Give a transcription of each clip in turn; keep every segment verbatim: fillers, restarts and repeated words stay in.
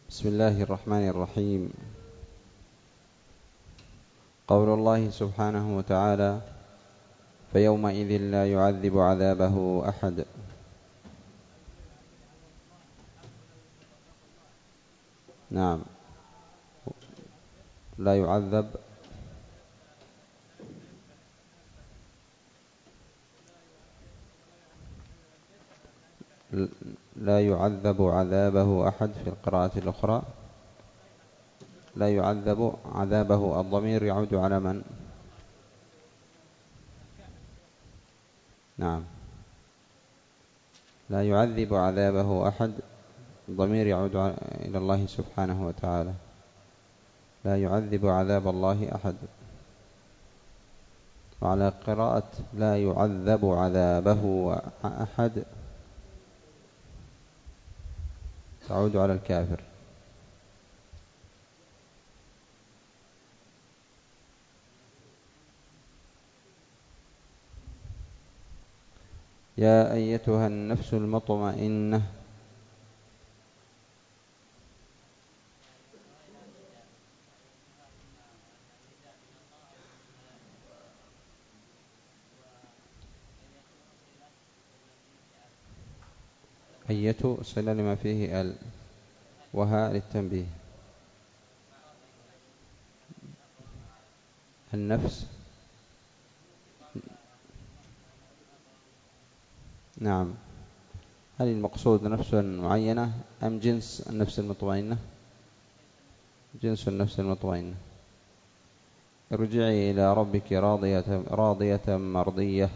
بسم الله الرحمن الرحيم. قول الله سبحانه وتعالى: فيومئذ لا يعذب عذابه أحد. نعم، لا يعذب لا يعذب عذابه أحد. في القراءة الأخرى لا يعذب عذابه. الضمير يعود على من؟ نعم، لا يعذب عذابه أحد. الضمير يعود إلى الله سبحانه وتعالى. لا يعذب عذاب الله أحد. وعلى قراءة لا يعذب عذابه أحد تعود على الكافر. يا أيتها النفس المطمئنة. أية صلة لما فيه ال، وها للتنبيه. النفس، نعم. هل المقصود نفس معينة أم جنس النفس المطمئنة؟ جنس النفس المطمئنة. ارجعي إلى ربك راضية راضية مرضية.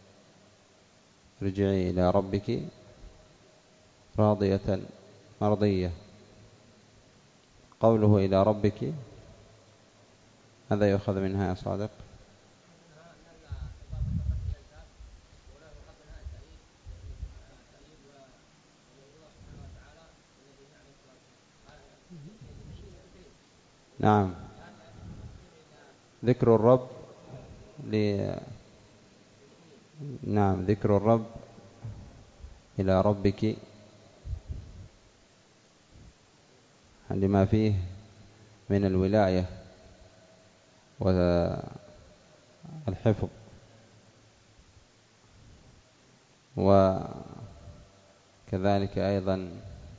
ارجعي إلى ربك راضية مرضية. قوله إلى ربك هذا يؤخذ منها يا صادق؟ نعم، ذكر الرب ل... نعم، ذكر الرب إلى ربك لما فيه من الولاية والحفظ، وكذلك أيضا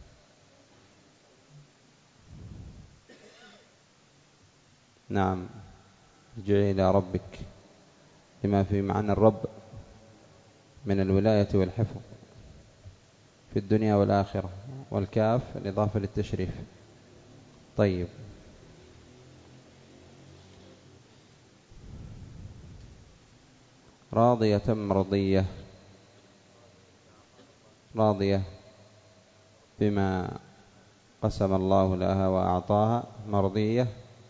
نعم، ارجعي إلى ربك لما في معنى الرب من الولاية والحفظ في الدنيا والآخرة، والكاف الإضافة للتشريف. طيب، راضية مرضية. راضية بما قسم الله لها وأعطاها. مرضية،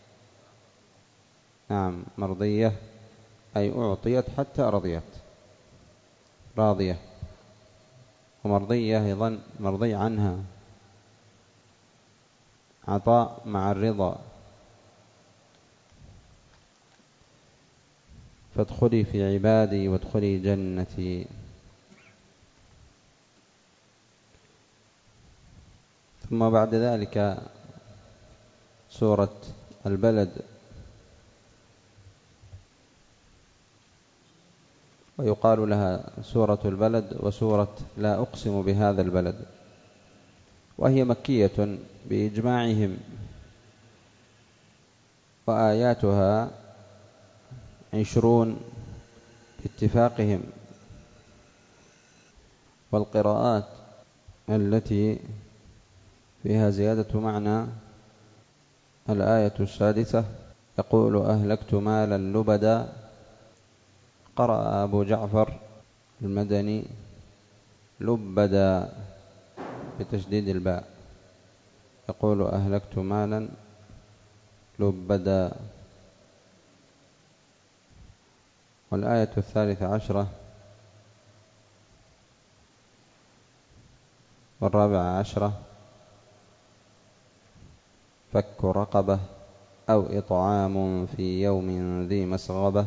نعم، مرضية أي أعطيت حتى رضيت. راضية. ومرضية أيضا مرضي عنها، عطاء مع الرضا. فادخلي في عبادي وادخلي جنتي. ثم بعد ذلك سورة البلد، ويقال لها سورة البلد وسورة لا أقسم بهذا البلد، وهي مكية بإجماعهم، وآياتها عشرون باتفاقهم. والقراءات التي فيها زيادة معنى الآية السادسة: يقول أهلكت مالا لبدا. قرأ أبو جعفر المدني لبدا بتشديد الباء. يقول أهلكت مالا لبدا. والآية الثالثة عشرة والرابعة عشرة: فك رقبة أو إطعام في يوم ذي مسغبة.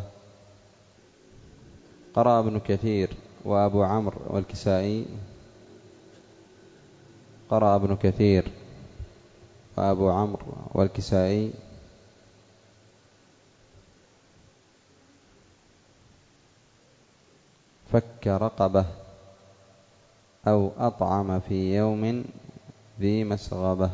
قرأ ابن كثير وأبو عمرو والكسائي. قرأ ابن كثير وأبو عمرو والكسائي فك رقبة أو أطعم في يوم ذي مسغبة.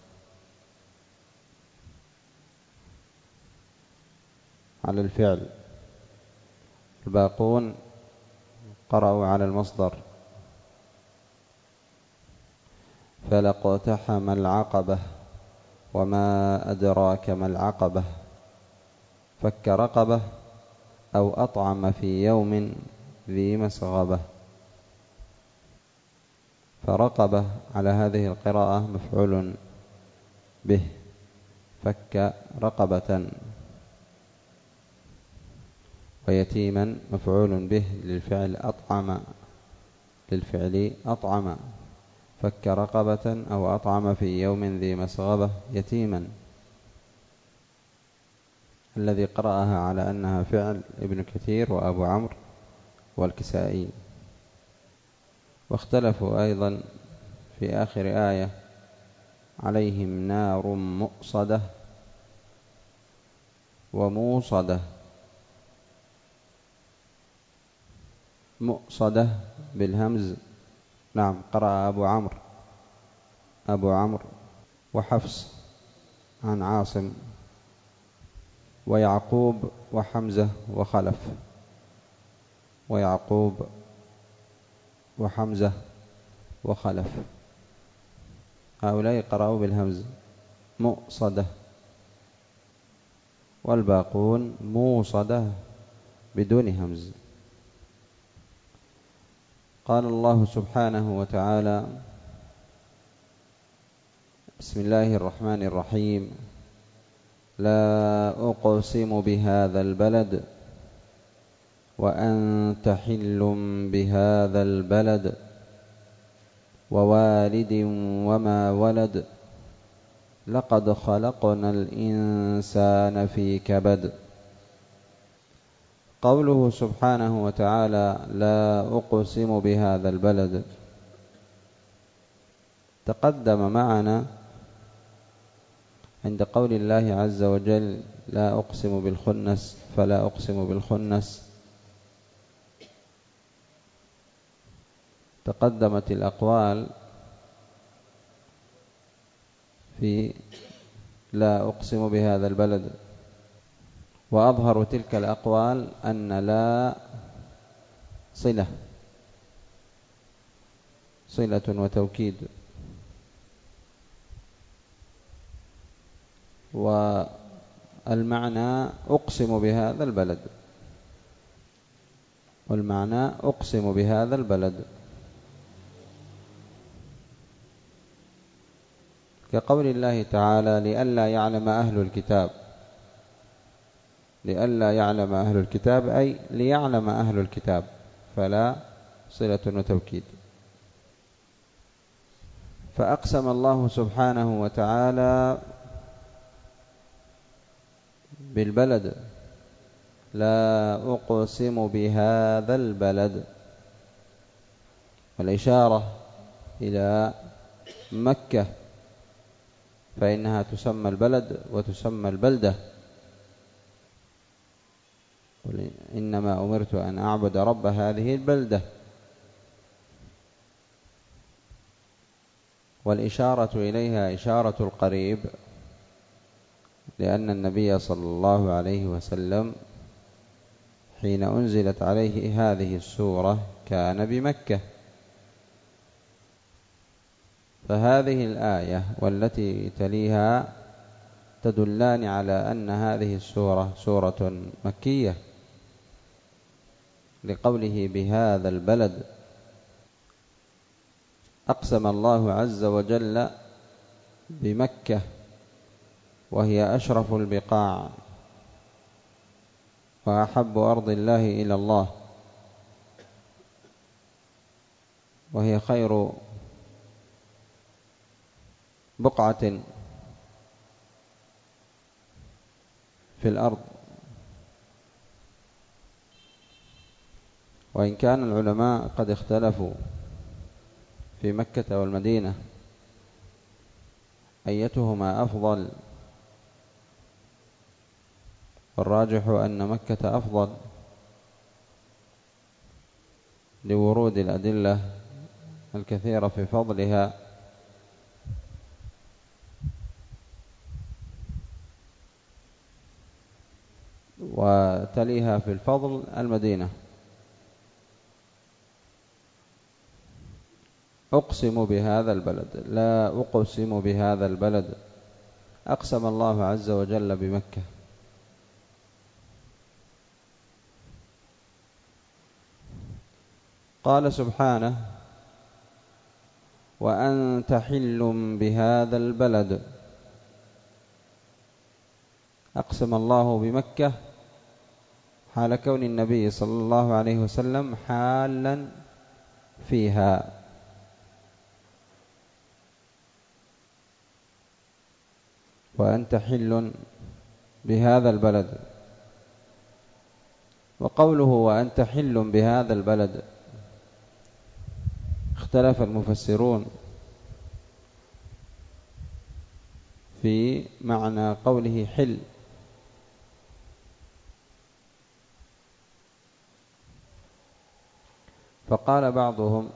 على الفعل. الباقون قرأوا على المصدر، فلاقتحم العقبة وما أدراك ما العقبة. فك رقبة أو أطعم في يوم ذي مسغبة. فرقبة على هذه القراءة مفعول به، فك رقبة، ويتيما مفعول به للفعل أطعم، للفعل أطعم. فك رقبة أو أطعم في يوم ذي مسغبة يتيما. الذي قرأها على أنها فعل ابن كثير وأبو عمرو والكسائي. واختلفوا أيضا في آخر آية: عليهم نار مؤصدة وموصدة. مؤصدة بالهمز، نعم، قرأ أبو عمرو أبو عمرو وحفص عن عاصم ويعقوب وحمزة وخلف. ويعقوب وحمزة وخلف، هؤلاء قرأوا بالهمز مؤصدة، والباقون موصدة بدون همز. قال الله سبحانه وتعالى: بسم الله الرحمن الرحيم: لا أقسم بهذا البلد وأنت حل بهذا البلد ووالد وما ولد لقد خلقنا الإنسان في كبد. قوله سبحانه وتعالى: لا أقسم بهذا البلد، تقدم معنا عند قول الله عز وجل: لا أقسم بالخنس، فلا أقسم بالخنس. تقدمت الأقوال في لا أقسم بهذا البلد، وأظهر تلك الأقوال أن لا صلة صلة وتوكيد، والمعنى أقسم بهذا البلد، والمعنى أقسم بهذا البلد، كقول الله تعالى: لئلا يعلم أهل الكتاب. لئلا يعلم أهل الكتاب أي ليعلم أهل الكتاب، فلا صلة وتوكيد. فأقسم الله سبحانه وتعالى بالبلد: لا أقسم بهذا البلد، والإشارة إلى مكة، فإنها تسمى البلد وتسمى البلدة. قل إنما أمرت أن أعبد رب هذه البلدة. والإشارة إليها إشارة القريب، لأن النبي صلى الله عليه وسلم حين أنزلت عليه هذه السورة كان بمكة، فهذه الآية والتي تليها تدلان على أن هذه السورة سورة مكية، لقوله بهذا البلد. أقسم الله عز وجل بمكة، وهي أشرف البقاع وأحب أرض الله إلى الله، وهي خير بقعة في الأرض. وإن كان العلماء قد اختلفوا في مكة والمدينة، أيتهما أفضل؟ والراجح أن مكة أفضل لورود الأدلة الكثيرة في فضلها، وتليها في الفضل المدينة. أقسم بهذا البلد، لا أقسم بهذا البلد، أقسم الله عز وجل بمكة. قال سبحانه: وأنت حل بهذا البلد. أقسم الله بمكة حال كون النبي صلى الله عليه وسلم حالا فيها. وأنت حل بهذا البلد. وقوله وأنت حل بهذا البلد، اختلف المفسرون في معنى قوله حل. فقال بعضهم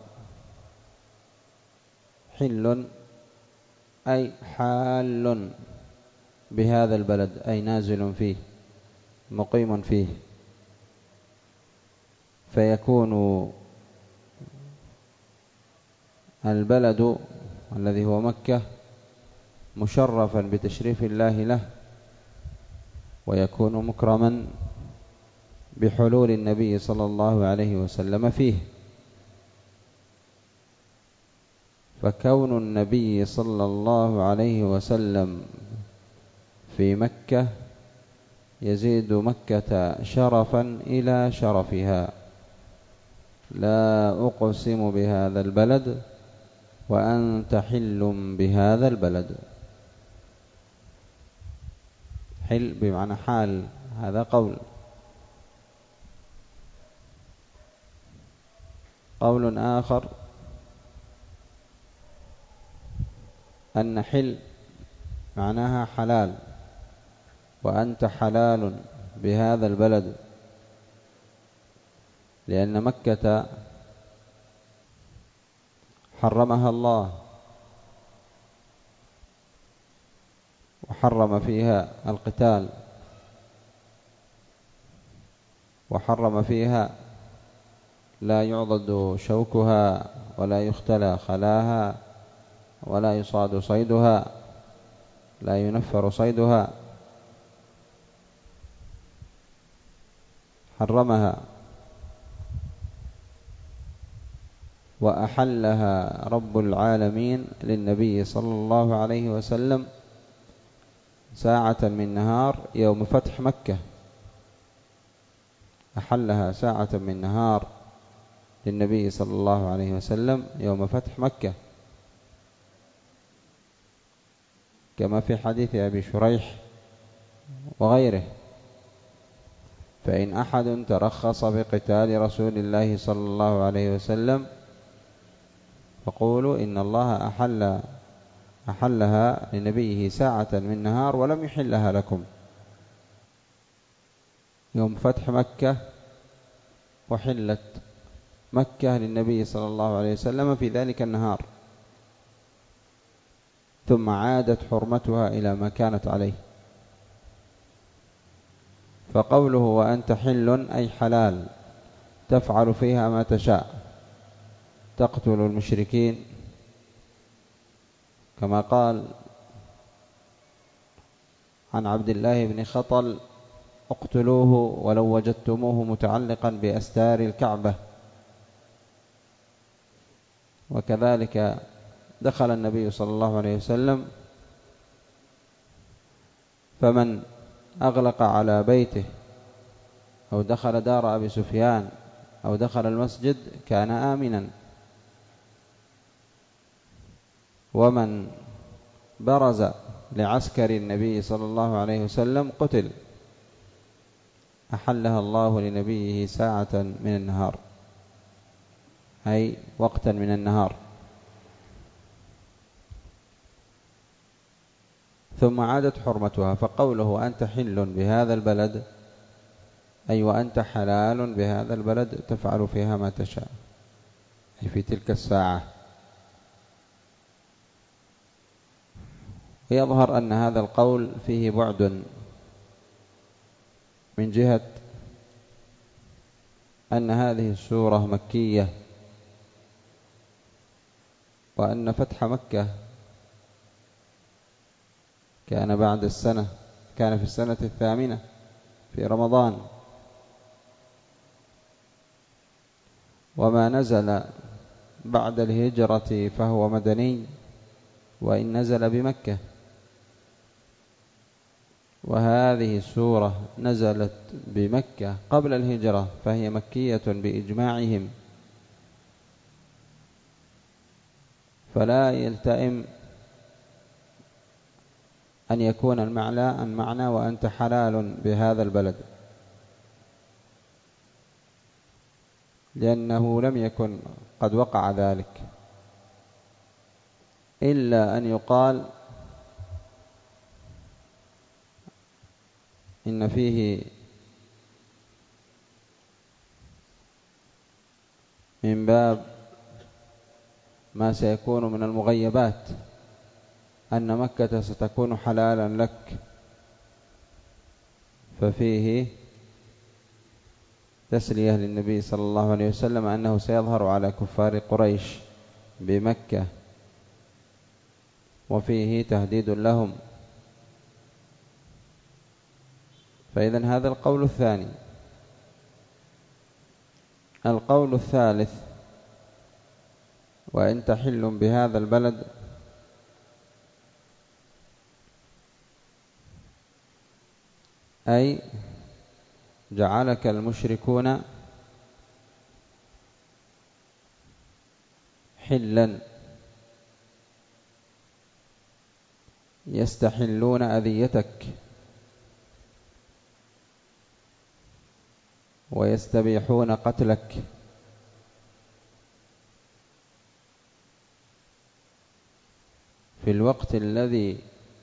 حل أي حال بهذا البلد، أي نازل فيه مقيم فيه، فيكون البلد الذي هو مكة مشرفا بتشريف الله له، ويكون مكرما بحلول النبي صلى الله عليه وسلم فيه. فكون النبي صلى الله عليه وسلم في مكة يزيد مكة شرفا إلى شرفها. لا أقسم بهذا البلد وأنت حل بهذا البلد. حل بمعنى حال، هذا قول. قول آخر أن حل معناها حلال، وأنت حلال بهذا البلد، لأن مكة حرمها الله، وحرم فيها القتال، وحرم فيها لا يعضد شوكها ولا يختلى خلاها ولا يصاد صيدها، لا ينفر صيدها، حرمها. وأحلها رب العالمين للنبي صلى الله عليه وسلم ساعة من نهار يوم فتح مكة. أحلها ساعة من نهار للنبي صلى الله عليه وسلم يوم فتح مكة، كما في حديث أبي شريح وغيره: فإن أحد ترخص بقتال رسول الله صلى الله عليه وسلم فقولوا إن الله أحل أحلها لنبيه ساعة من نهار ولم يحلها لكم. يوم فتح مكة وحلت مكة للنبي صلى الله عليه وسلم في ذلك النهار، ثم عادت حرمتها إلى ما كانت عليه. فقوله وأنت حل أي حلال، تفعل فيها ما تشاء، تقتل المشركين كما قال عن عبد الله بن خطل: اقتلوه ولو وجدتموه متعلقا بأستار الكعبة. وكذلك دخل النبي صلى الله عليه وسلم، فمن أغلق على بيته أو دخل دار أبي سفيان أو دخل المسجد كان آمنا، ومن برز لعسكر النبي صلى الله عليه وسلم قتل. أحلها الله لنبيه ساعة من النهار، أي وقتا من النهار. ثم عادت حرمتها. فقوله أنت حل بهذا البلد أي وأنت حلال بهذا البلد تفعل فيها ما تشاء، أي في تلك الساعة. ويظهر أن هذا القول فيه بعد من جهة أن هذه السورة مكية، وأن فتح مكة كان بعد السنة، كان في السنة الثامنة في رمضان، وما نزل بعد الهجرة فهو مدني وإن نزل بمكة. وهذه السورة نزلت بمكة قبل الهجرة فهي مكية بإجماعهم، فلا يلتئم أن يكون المعنى المعنى وأنت حلال بهذا البلد، لأنه لم يكن قد وقع ذلك، إلا أن يقال إن فيه من باب ما سيكون من المغيبات أن مكة ستكون حلالا لك، ففيه تسلية للنبي صلى الله عليه وسلم أنه سيظهر على كفار قريش بمكة، وفيه تهديد لهم. فإذن هذا القول الثاني. القول الثالث وإن تحل بهذا البلد أي جعلك المشركون حلا يستحلون أذيتك ويستبيحون قتلك، في الوقت الذي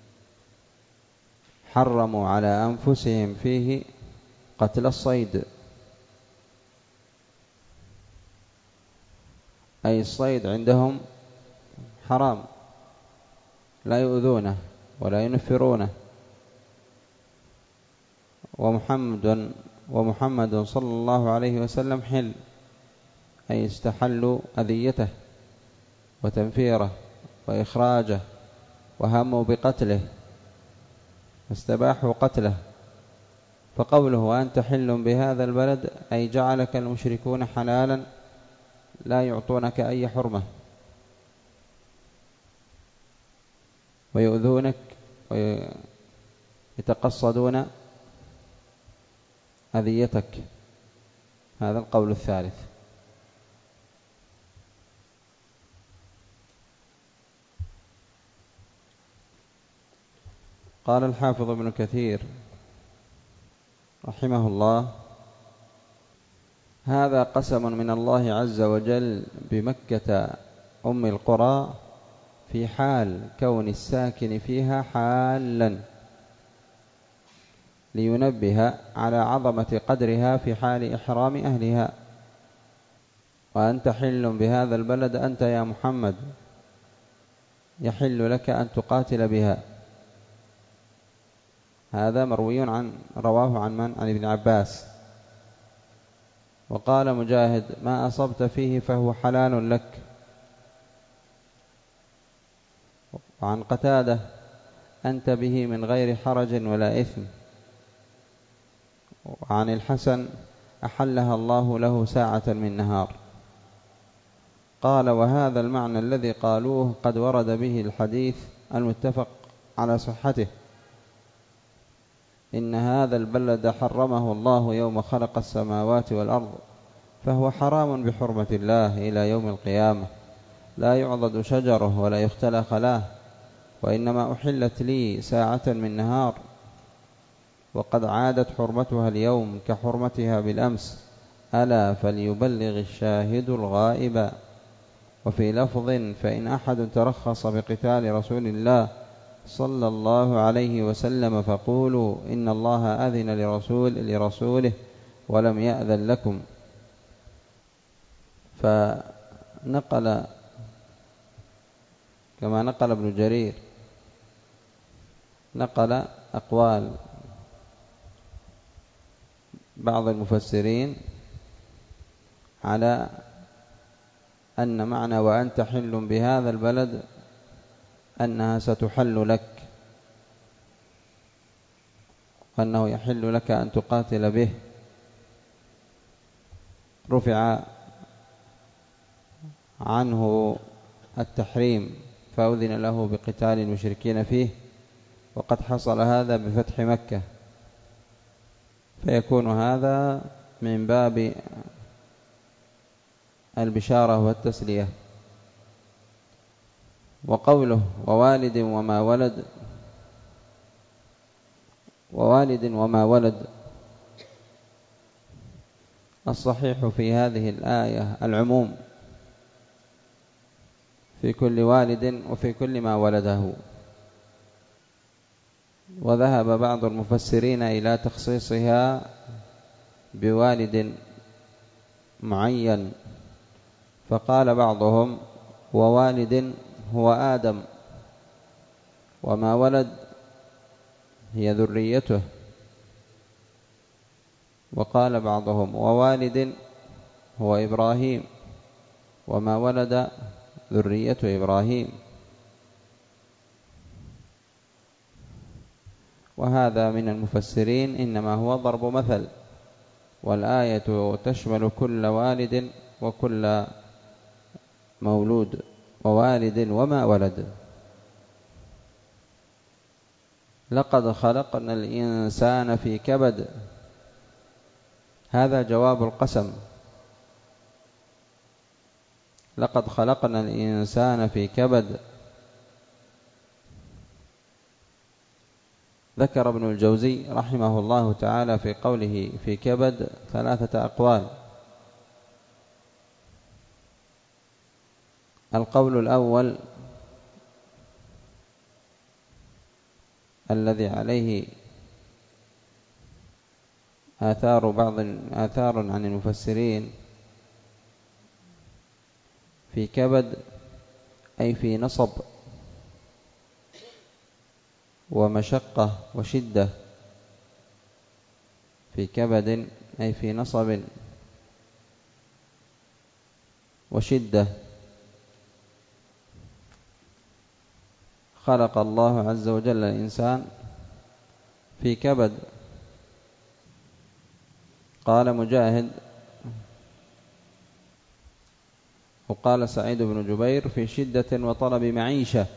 حرموا على أنفسهم فيه قتل الصيد، أي الصيد عندهم حرام لا يؤذونه ولا ينفرونه. ومحمد ومحمد صلى الله عليه وسلم حل، أي استحلوا أذيته وتنفيره وإخراجه، وهموا بقتله فاستباحوا قتله. فقوله أنت حل بهذا البلد أي جعلك المشركون حلالا لا يعطونك أي حرمة ويؤذونك ويتقصدون أذيتك. هذا القول الثالث. قال الحافظ ابن كثير رحمه الله: هذا قسم من الله عز وجل بمكة أم القرى في حال كون الساكن فيها حالا، لينبه على عظمة قدرها في حال إحرام أهلها. وأنت حل بهذا البلد أنت يا محمد يحل لك أن تقاتل بها. هذا مروي عن رواه عن من؟ عن ابن عباس. وقال مجاهد: ما أصبت فيه فهو حلال لك. وعن قتادة: أنت به من غير حرج ولا إثم. وعن الحسن: أحلها الله له ساعة من نهار. قال: وهذا المعنى الذي قالوه قد ورد به الحديث المتفق على صحته: إن هذا البلد حرمه الله يوم خلق السماوات والأرض، فهو حرام بحرمة الله إلى يوم القيامة، لا يعضد شجره ولا يختلى خلاه، وإنما أحلت لي ساعة من نهار، وقد عادت حرمتها اليوم كحرمتها بالأمس، ألا فليبلغ الشاهد الغائب. وفي لفظ: فإن أحد ترخص بقتال رسول الله صلى الله عليه وسلم فقولوا إن الله أذن لرسول لرسوله ولم يأذن لكم. فنقل كما نقل ابن جرير نقل أقوال بعض المفسرين على أن معنى وأنت حل بهذا البلد أنها ستحل لك، وأنه يحل لك أن تقاتل به. رفع عنه التحريم فأذن له بقتال المشركين فيه، وقد حصل هذا بفتح مكة، فيكون هذا من باب البشارة والتسلية. وقوله ووالد وما ولد، ووالد وما ولد، الصحيح في هذه الآية العموم في كل والد وفي كل ما ولده. وذهب بعض المفسرين إلى تخصيصها بوالد معين، فقال بعضهم ووالد هو آدم، وما ولد هي ذريته. وقال بعضهم ووالد هو إبراهيم، وما ولد ذرية إبراهيم. وهذا من المفسرين إنما هو ضرب مثل، والآية تشمل كل والد وكل مولود، ووالد وما ولد. لقد خلقنا الإنسان في كبد، هذا جواب القسم. لقد خلقنا الإنسان في كبد. ذكر ابن الجوزي رحمه الله تعالى في قوله في كبد ثلاثة أقوال. القول الأول الذي عليه آثار بعض آثار عن المفسرين، في كبد أي في نصب ومشقة وشدة. في كبد أي في نصب وشدة. خلق الله عز وجل الإنسان في كبد. قال مجاهد وقال سعيد بن جبير في شدة وطلب معيشة،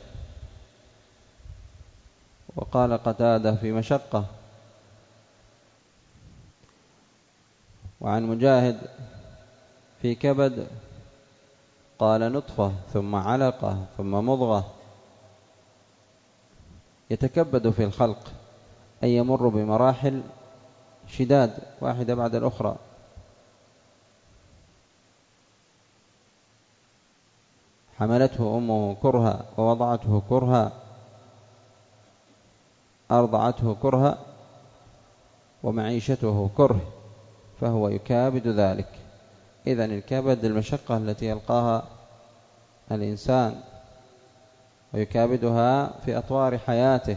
وقال قتادة في مشقة. وعن مجاهد في كبد قال نطفة ثم علقة ثم مضغة. يتكبد في الخلق أي يمر بمراحل شداد واحدة بعد الأخرى. حملته أمه كرها ووضعته كرها، أرضعته كرها ومعيشته كره، فهو يكابد ذلك. إذن الكبد المشقة التي يلقاها الإنسان ويكابدها في أطوار حياته.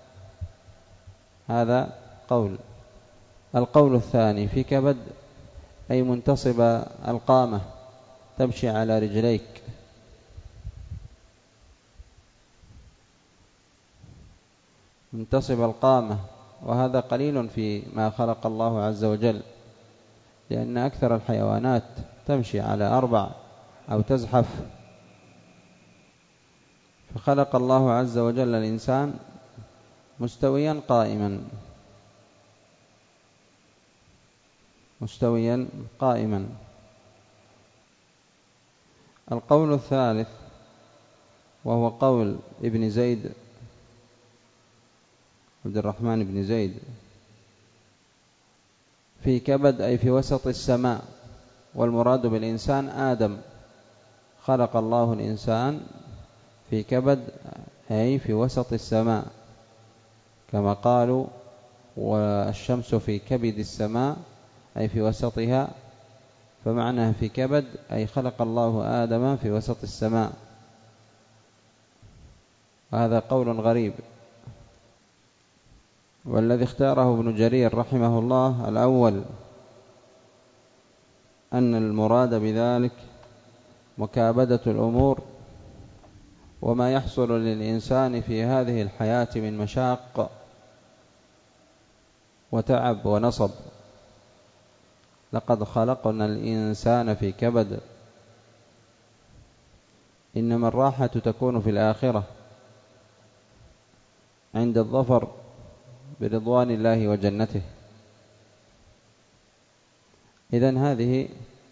هذا قول. القول الثاني في كبد أي منتصب القامة، تمشي على رجليك. منتصب القامة، وهذا قليل في ما خلق الله عز وجل، لأن أكثر الحيوانات تمشي على أربع أو تزحف. فخلق الله عز وجل الإنسان مستويا قائما، مستويا قائما. القول الثالث وهو قول ابن زيد عبد الرحمن بن زيد في كبد أي في وسط السماء، والمراد بالإنسان آدم. خلق الله الإنسان في كبد أي في وسط السماء، كما قالوا والشمس في كبد السماء أي في وسطها، فمعنى في كبد أي خلق الله آدم في وسط السماء. هذا قول غريب، والذي اختاره ابن جرير رحمه الله الأول أن المراد بذلك مكابدة الأمور وما يحصل للإنسان في هذه الحياة من مشاق وتعب ونصب. لقد خلقنا الإنسان في كبد، إنما الراحة تكون في الآخرة عند الظفر برضوان الله وجنته. إذن هذه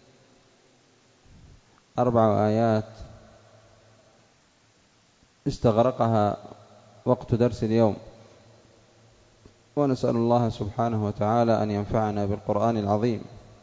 أربع آيات استغرقها وقت درس اليوم، ونسأل الله سبحانه وتعالى أن ينفعنا بالقرآن العظيم،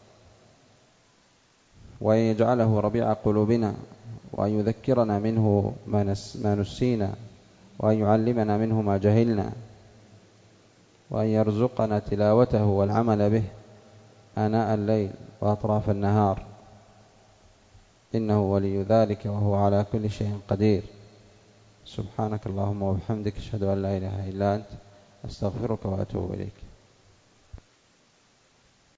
وأن يجعله ربيع قلوبنا، وأن يذكرنا منه ما نسينا، وأن يعلمنا منه ما جهلنا، وأن يرزقنا تلاوته والعمل به آناء الليل وأطراف النهار، إنه ولي ذلك وهو على كل شيء قدير. سبحانك اللهم وبحمدك، أشهد أن لا إله إلا أنت، أستغفرك وأتوب إليك.